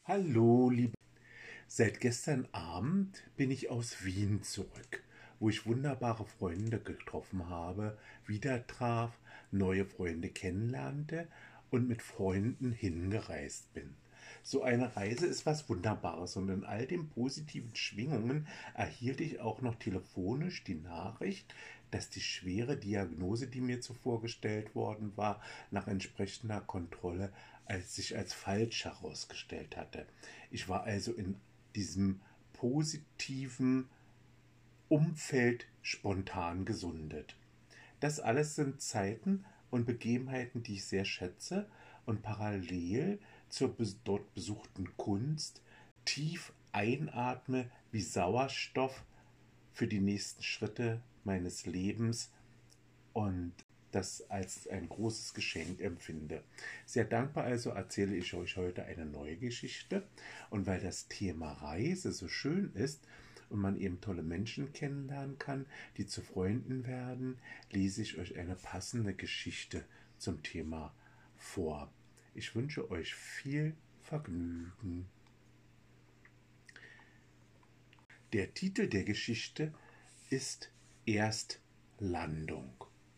Hallo, liebe. Seit gestern Abend bin ich aus Wien zurück, wo ich wunderbare Freunde getroffen habe, wieder traf, neue Freunde kennenlernte und mit Freunden hingereist bin. So eine Reise ist was Wunderbares und in all den positiven Schwingungen erhielt ich auch noch telefonisch die Nachricht, dass die schwere Diagnose, die mir zuvor gestellt worden war, nach entsprechender Kontrolle sich als falsch herausgestellt hatte. Ich war also in diesem positiven Umfeld spontan gesundet. Das alles sind Zeiten und Begebenheiten, die ich sehr schätze und parallel zur dort besuchten Kunst tief einatme wie Sauerstoff für die nächsten Schritte meines Lebens und das als ein großes Geschenk empfinde. Sehr dankbar also erzähle ich euch heute eine neue Geschichte und weil das Thema Reise so schön ist und man eben tolle Menschen kennenlernen kann, die zu Freunden werden, lese ich euch eine passende Geschichte zum Thema vor. Ich wünsche euch viel Vergnügen. Der Titel der Geschichte ist Erstlandung.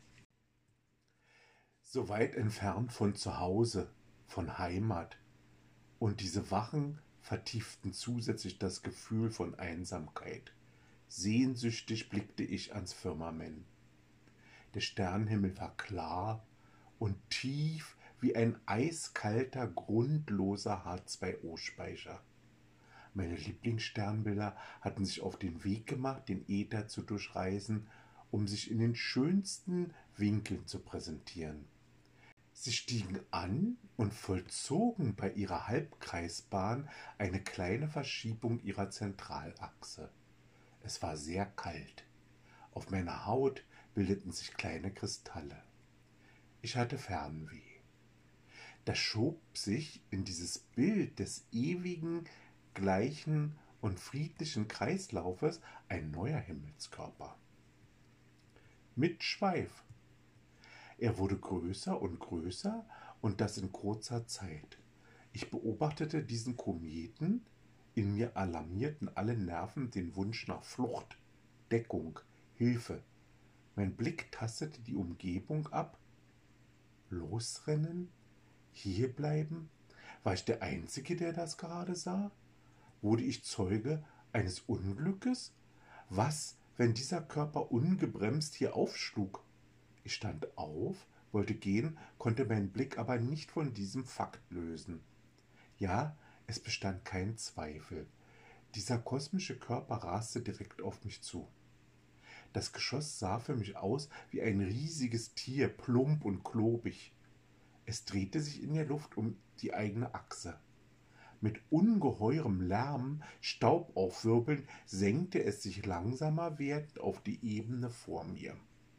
So weit entfernt von zu Hause, von Heimat, und diese Wachen vertieften zusätzlich das Gefühl von Einsamkeit. Sehnsüchtig blickte ich ans Firmament. Der Sternenhimmel war klar und tief wie ein eiskalter, grundloser H2O-Speicher. Meine Lieblingssternbilder hatten sich auf den Weg gemacht, den Äther zu durchreisen, um sich in den schönsten Winkeln zu präsentieren. Sie stiegen an und vollzogen bei ihrer Halbkreisbahn eine kleine Verschiebung ihrer Zentralachse. Es war sehr kalt. Auf meiner Haut bildeten sich kleine Kristalle. Ich hatte Fernweh. Da schob sich in dieses Bild des ewigen, gleichen und friedlichen Kreislaufes ein neuer Himmelskörper. Mit Schweif. Er wurde größer und das in kurzer Zeit. Ich beobachtete diesen Kometen, in mir alarmierten alle Nerven den Wunsch nach Flucht, Deckung, Hilfe. Mein Blick tastete die Umgebung ab. Losrennen? Hierbleiben? War ich der Einzige, der das gerade sah? Wurde ich Zeuge eines Unglückes? Was, wenn dieser Körper ungebremst hier aufschlug? Ich stand auf, wollte gehen, konnte meinen Blick aber nicht von diesem Fakt lösen. Ja, es bestand kein Zweifel. Dieser kosmische Körper raste direkt auf mich zu. Das Geschoss sah für mich aus wie ein riesiges Tier, plump und klobig. Es drehte sich in der Luft um die eigene Achse. Mit ungeheurem Lärm, Staubaufwirbeln, senkte es sich langsamer werdend auf die Ebene vor mir.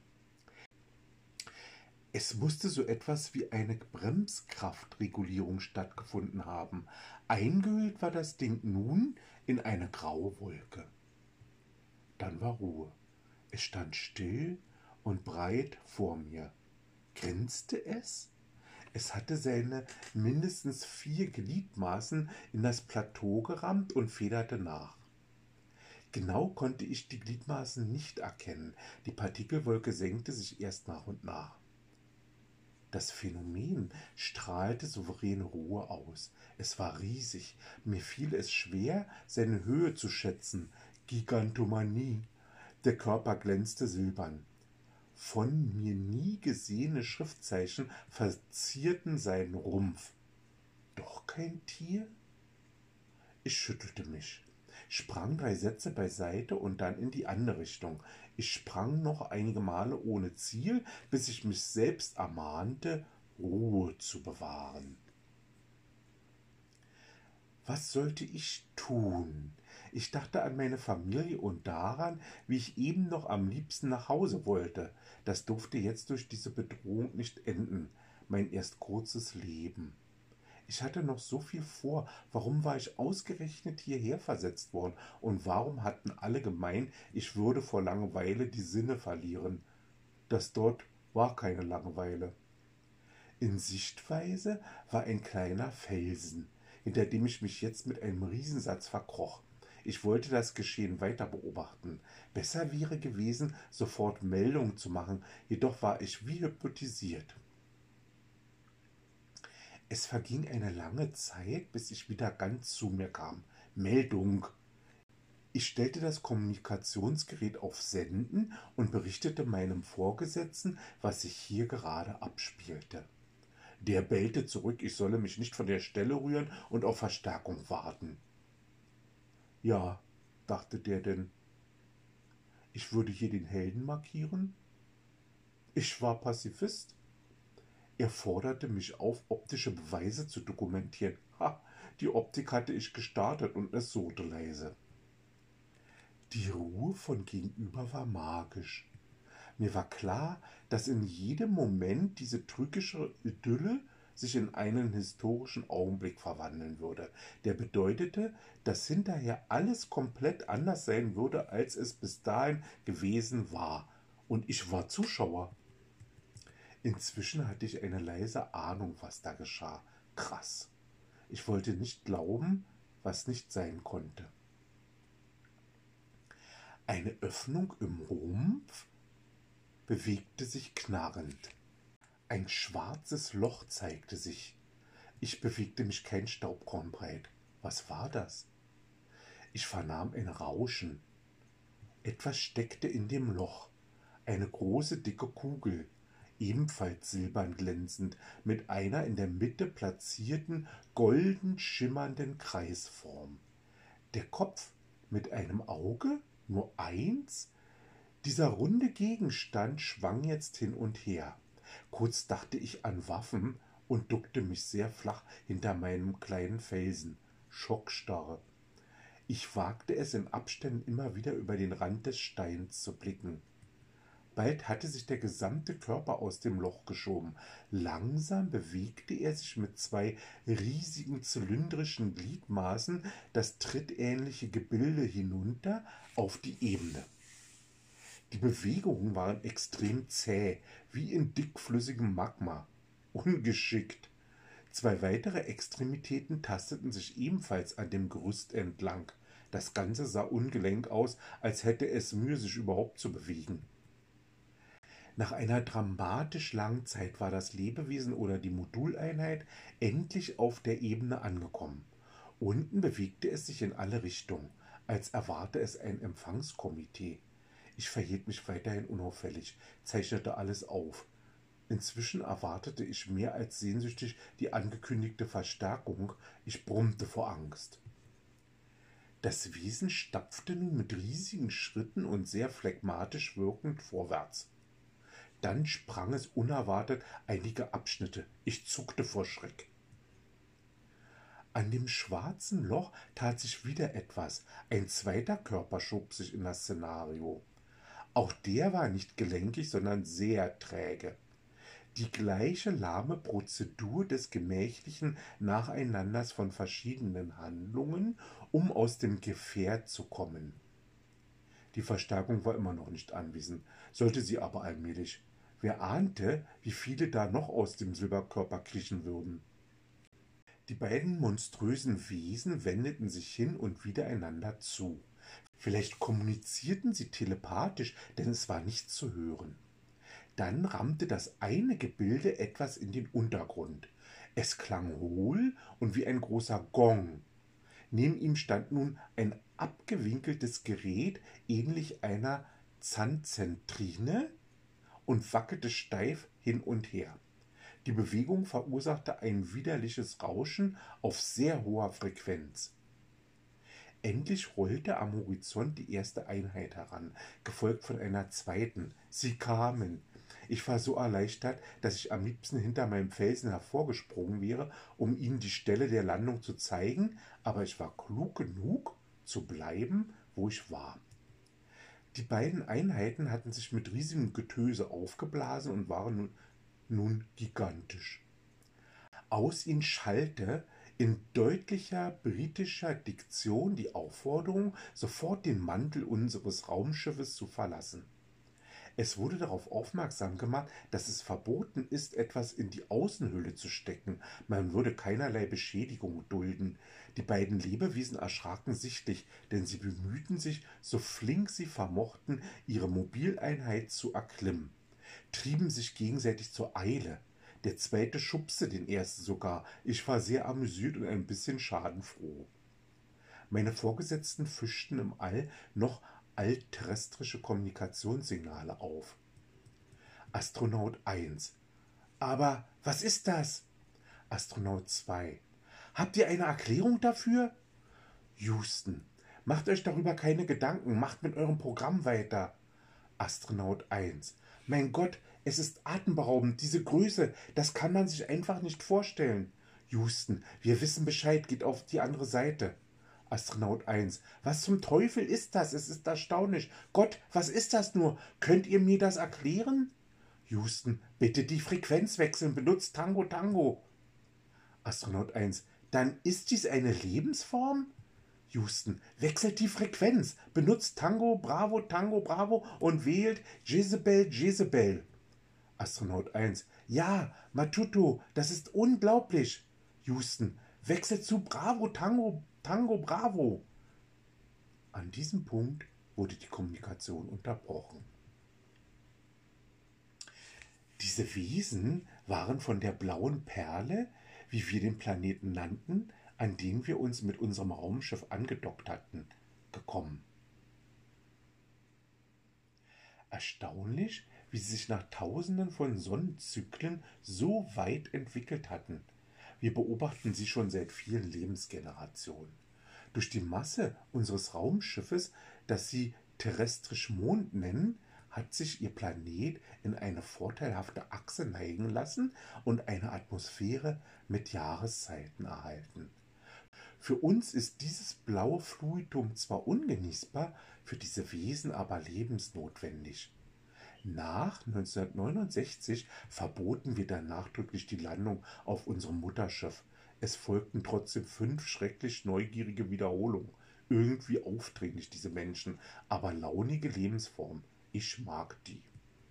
Es musste so etwas wie eine Bremskraftregulierung stattgefunden haben. Eingehüllt war das Ding nun in eine graue Wolke. Dann war Ruhe. Es stand still und breit vor mir. Grinste es? Es hatte seine mindestens 4 Gliedmaßen in das Plateau gerammt und federte nach. Genau konnte ich die Gliedmaßen nicht erkennen. Die Partikelwolke senkte sich erst nach und nach. Das Phänomen strahlte souveräne Ruhe aus. Es war riesig. Mir fiel es schwer, seine Höhe zu schätzen. Gigantomanie. Der Körper glänzte silbern. Von mir nie gesehene Schriftzeichen verzierten seinen Rumpf. Doch kein Tier? Ich schüttelte mich, sprang 3 Sätze beiseite und dann in die andere Richtung. Ich sprang noch einige Male ohne Ziel, bis ich mich selbst ermahnte, Ruhe zu bewahren. Was sollte ich tun? Ich dachte an meine Familie und daran, wie ich eben noch am liebsten nach Hause wollte. Das durfte jetzt durch diese Bedrohung nicht enden, mein erst kurzes Leben. Ich hatte noch so viel vor. Warum war ich ausgerechnet hierher versetzt worden? Und warum hatten alle gemeint, ich würde vor Langeweile die Sinne verlieren? Das dort war keine Langeweile. In Sichtweise war ein kleiner Felsen. hinter dem ich mich jetzt mit einem Riesensatz verkroch. Ich wollte das Geschehen weiter beobachten. Besser wäre gewesen, sofort Meldung zu machen, jedoch war ich wie hypnotisiert. Es verging eine lange Zeit, bis ich wieder ganz zu mir kam. Meldung. Ich stellte das Kommunikationsgerät auf Senden und berichtete meinem Vorgesetzten, was sich hier gerade abspielte. Der bellte zurück, ich solle mich nicht von der Stelle rühren und auf Verstärkung warten. Ja, dachte der denn, ich würde hier den Helden markieren? Ich war Pazifist. Er forderte mich auf, optische Beweise zu dokumentieren. Ha, die Optik hatte ich gestartet und es surrte leise. Die Ruhe von gegenüber war magisch. Mir war klar, dass in jedem Moment diese trügische Idylle sich in einen historischen Augenblick verwandeln würde, der bedeutete, dass hinterher alles komplett anders sein würde, als es bis dahin gewesen war. Und ich war Zuschauer. Inzwischen hatte ich eine leise Ahnung, was da geschah. Krass. Ich wollte nicht glauben, was nicht sein konnte. Eine Öffnung im Rumpf bewegte sich knarrend. Ein schwarzes Loch zeigte sich. Ich bewegte mich kein Staubkorn breit. Was war das? Ich vernahm ein Rauschen. Etwas steckte in dem Loch. Eine große, dicke Kugel, ebenfalls silbern glänzend, mit einer in der Mitte platzierten, golden schimmernden Kreisform. Der Kopf mit einem Auge, nur eins? Dieser runde Gegenstand schwang jetzt hin und her. Kurz dachte ich an Waffen und duckte mich sehr flach hinter meinem kleinen Felsen. Schockstarre. Ich wagte es in Abständen immer wieder über den Rand des Steins zu blicken. Bald hatte sich der gesamte Körper aus dem Loch geschoben. Langsam bewegte er sich mit zwei riesigen zylindrischen Gliedmaßen das trittähnliche Gebilde hinunter auf die Ebene. Die Bewegungen waren extrem zäh, wie in dickflüssigem Magma. Ungeschickt. Zwei weitere Extremitäten tasteten sich ebenfalls an dem Gerüst entlang. Das Ganze sah ungelenk aus, als hätte es Mühe, sich überhaupt zu bewegen. Nach einer dramatisch langen Zeit war das Lebewesen oder die Moduleinheit endlich auf der Ebene angekommen. Unten bewegte es sich in alle Richtungen, als erwarte es ein Empfangskomitee. Ich verhielt mich weiterhin unauffällig, zeichnete alles auf. Inzwischen erwartete ich mehr als sehnsüchtig die angekündigte Verstärkung. Ich brummte vor Angst. Das Wesen stapfte nun mit riesigen Schritten und sehr phlegmatisch wirkend vorwärts. Dann sprang es unerwartet einige Abschnitte. Ich zuckte vor Schreck. An dem schwarzen Loch tat sich wieder etwas. Ein zweiter Körper schob sich in das Szenario. Auch der war nicht gelenkig, sondern sehr träge. Die gleiche lahme Prozedur des gemächlichen Nacheinanders von verschiedenen Handlungen, um aus dem Gefährt zu kommen. Die Verstärkung war immer noch nicht anwesend, sollte sie aber allmählich. Wer ahnte, wie viele da noch aus dem Silberkörper kriechen würden? Die beiden monströsen Wesen wendeten sich hin und wieder einander zu. Vielleicht kommunizierten sie telepathisch, denn es war nichts zu hören. Dann rammte das eine Gebilde etwas in den Untergrund. Es klang hohl und wie ein großer Gong. Neben ihm stand nun ein abgewinkeltes Gerät, ähnlich einer Zanzentrine, und wackelte steif hin und her. Die Bewegung verursachte ein widerliches Rauschen auf sehr hoher Frequenz. Endlich rollte am Horizont die erste Einheit heran, gefolgt von einer zweiten. Sie kamen. Ich war so erleichtert, dass ich am liebsten hinter meinem Felsen hervorgesprungen wäre, um ihnen die Stelle der Landung zu zeigen, aber ich war klug genug, zu bleiben, wo ich war. Die beiden Einheiten hatten sich mit riesigem Getöse aufgeblasen und waren nun gigantisch. Aus ihnen schallte in deutlicher britischer Diktion die Aufforderung, sofort den Mantel unseres Raumschiffes zu verlassen. Es wurde darauf aufmerksam gemacht, dass es verboten ist, etwas in die Außenhülle zu stecken. Man würde keinerlei Beschädigung dulden. Die beiden Lebewesen erschraken sichtlich, denn sie bemühten sich, so flink sie vermochten, ihre Mobileinheit zu erklimmen, trieben sich gegenseitig zur Eile. Der zweite schubste den ersten sogar. Ich war sehr amüsiert und ein bisschen schadenfroh. Meine Vorgesetzten fischten im All noch altterrestrische Kommunikationssignale auf. Astronaut 1. Aber was ist das? Astronaut 2. Habt ihr eine Erklärung dafür? Houston. Macht euch darüber keine Gedanken, macht mit eurem Programm weiter. Astronaut 1. Mein Gott, es ist atemberaubend, diese Größe, das kann man sich einfach nicht vorstellen. Houston, wir wissen Bescheid, geht auf die andere Seite. Astronaut 1. Was zum Teufel ist das? Es ist erstaunlich. Gott, was ist das nur? Könnt ihr mir das erklären? Houston, bitte die Frequenz wechseln, benutzt Tango Tango. Astronaut 1. Dann ist dies eine Lebensform? Houston, wechselt die Frequenz, benutzt Tango Bravo und wählt Jezebel Jezebel. Astronaut 1. Ja, Matuto, das ist unglaublich. Houston, wechselt zu Bravo Tango Bravo. An diesem Punkt wurde die Kommunikation unterbrochen. Diese Wesen waren von der blauen Perle, wie wir den Planeten nannten, an den wir uns mit unserem Raumschiff angedockt hatten, gekommen. Erstaunlich, wie sie sich nach Tausenden von Sonnenzyklen so weit entwickelt hatten. Wir beobachten sie schon seit vielen Lebensgenerationen. Durch die Masse unseres Raumschiffes, das sie terrestrisch Mond nennen, hat sich ihr Planet in eine vorteilhafte Achse neigen lassen und eine Atmosphäre mit Jahreszeiten erhalten. Für uns ist dieses blaue Fluidum zwar ungenießbar, für diese Wesen aber lebensnotwendig. Nach 1969 verboten wir dann nachdrücklich die Landung auf unserem Mutterschiff. Es folgten trotzdem 5 schrecklich neugierige Wiederholungen. Irgendwie aufdringlich, diese Menschen, aber launige Lebensform. Ich mag die.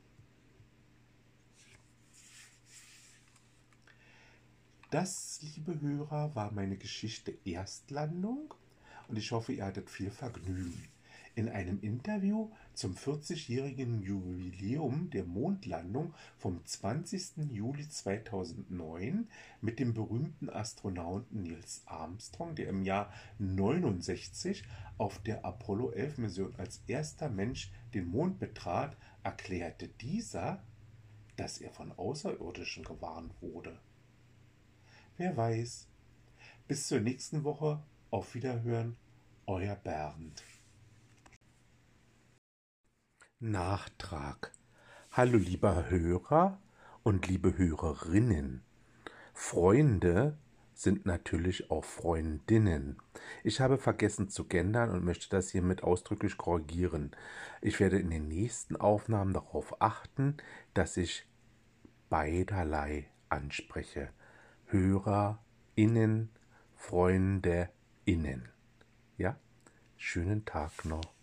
Das, liebe Hörer, war meine Geschichte Erstlandung und ich hoffe, ihr hattet viel Vergnügen. In einem Interview zum 40-jährigen Jubiläum der Mondlandung vom 20. Juli 2009 mit dem berühmten Astronauten Neil Armstrong, der im Jahr 69 auf der Apollo 11 Mission als erster Mensch den Mond betrat, erklärte dieser, dass er von Außerirdischen gewarnt wurde. Wer weiß. Bis zur nächsten Woche. Auf Wiederhören. Euer Bernd. Nachtrag. Hallo lieber Hörer und liebe Hörerinnen. Freunde sind natürlich auch Freundinnen. Ich habe vergessen zu gendern und möchte das hiermit ausdrücklich korrigieren. Ich werde in den nächsten Aufnahmen darauf achten, dass ich beiderlei anspreche. HörerInnen, FreundeInnen. Ja? Schönen Tag noch.